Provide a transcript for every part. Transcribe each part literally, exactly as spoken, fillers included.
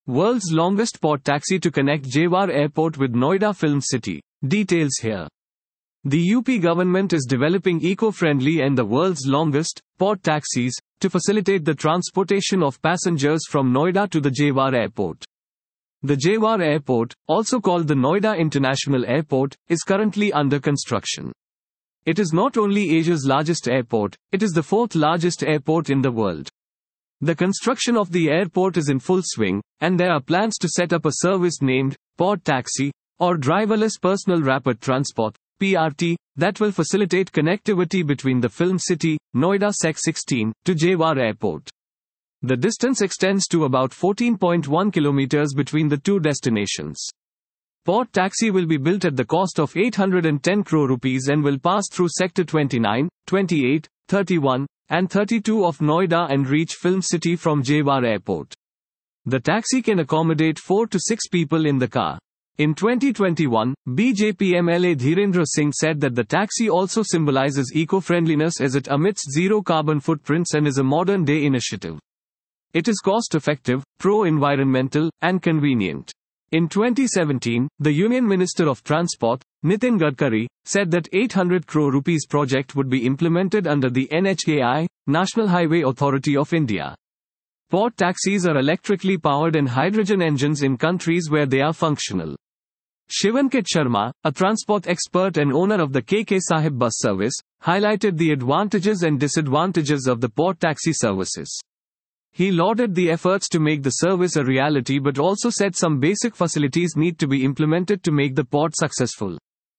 World's longest pod taxi to connect Jewar Airport with Noida Film City. Details here. The U P government is developing eco-friendly and the world's longest pod taxis to facilitate the transportation of passengers from Noida to the Jewar Airport. The Jewar Airport, also called the Noida International Airport, is currently under construction. It is not only Asia's largest airport, it is the fourth largest airport in the world. The construction of the airport is in full swing, and there are plans to set up a service named Pod Taxi, or Driverless Personal Rapid Transport, P R T, that will facilitate connectivity between the film city, Noida Sec sixteen, to Jewar Airport. The distance extends to about fourteen point one kilometers between the two destinations. Pod Taxi will be built at the cost of eight hundred ten crore rupees and will pass through Sector twenty-nine, twenty-eight, thirty-one, and thirty-two of Noida and reach Film City from Jewar Airport. The taxi can accommodate four to six people in the car. In twenty twenty-one, B J P M L A Dhirendra Singh said that the taxi also symbolizes eco-friendliness as it emits zero carbon footprints and is a modern-day initiative. It is cost-effective, pro-environmental, and convenient. In twenty seventeen, the Union Minister of Transport, Nitin Gadkari, said that eight hundred crore rupees project would be implemented under the N H A I, National Highway Authority of India. Pod taxis are electrically powered and hydrogen engines in countries where they are functional. Shivankit Sharma, a transport expert and owner of the K K Sahib bus service, highlighted the advantages and disadvantages of the pod taxi services. He lauded the efforts to make the service a reality but also said some basic facilities need to be implemented to make the pod successful.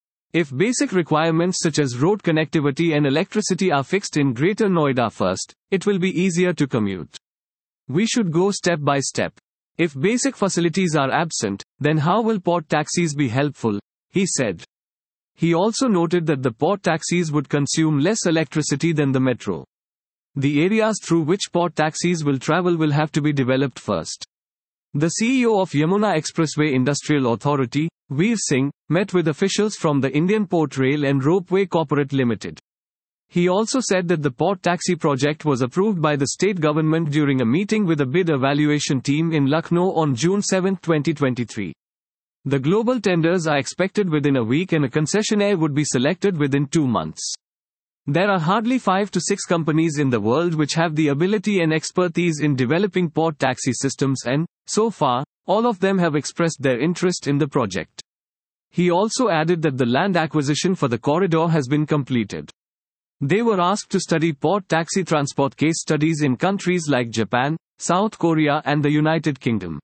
If basic requirements such as road connectivity and electricity are fixed in Greater Noida first, it will be easier to commute. We should go step by step. If basic facilities are absent, then how will pod taxis be helpful? He said. He also noted that the pod taxis would consume less electricity than the metro. The areas through which pod taxis will travel will have to be developed first. The C E O of Yamuna Expressway Industrial Authority, Veer Singh, met with officials from the Indian Port Rail and Ropeway Corporate Limited. He also said that the pod taxi project was approved by the state government during a meeting with a bid evaluation team in Lucknow on June seventh, twenty twenty-three. The global tenders are expected within a week and a concessionaire would be selected within two months. There are hardly five to six companies in the world which have the ability and expertise in developing pod taxi systems and, so far, all of them have expressed their interest in the project. He also added that the land acquisition for the corridor has been completed. They were asked to study pod taxi transport case studies in countries like Japan, South Korea and the United Kingdom.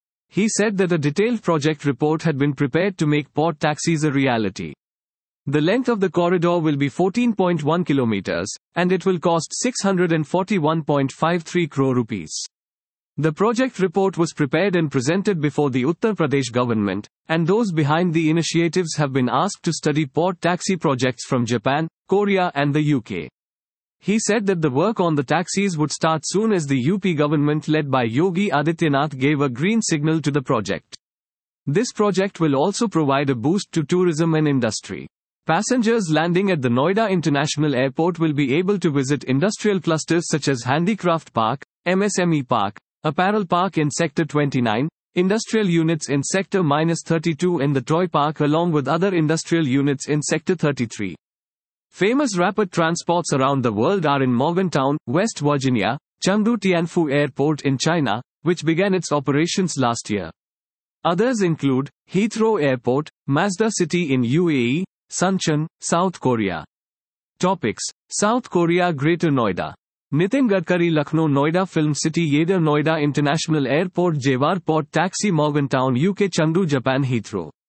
He said that a detailed project report had been prepared to make pod taxis a reality. The length of the corridor will be fourteen point one kilometers, and it will cost six hundred forty-one point five three crore rupees. The project report was prepared and presented before the Uttar Pradesh government, and those behind the initiatives have been asked to study pod taxi projects from Japan, Korea and the U K. He said that the work on the taxis would start soon as the U P government led by Yogi Adityanath gave a green signal to the project. This project will also provide a boost to tourism and industry. Passengers landing at the Noida International Airport will be able to visit industrial clusters such as Handicraft Park, M S M E Park, Apparel Park in Sector twenty-nine, industrial units in Sector thirty-two and the Toy Park along with other industrial units in Sector thirty-three. Famous rapid transports around the world are in Morgantown, West Virginia, Chengdu Tianfu Airport in China, which began its operations last year. Others include Heathrow Airport, Mazda City in U A E, Suncheon, South Korea. Topics: South Korea Greater Noida. Nitin Gadkari Lucknow Noida Film City Yeda Noida International Airport Jewar Pod Taxi Morgantown U K Chengdu Japan Heathrow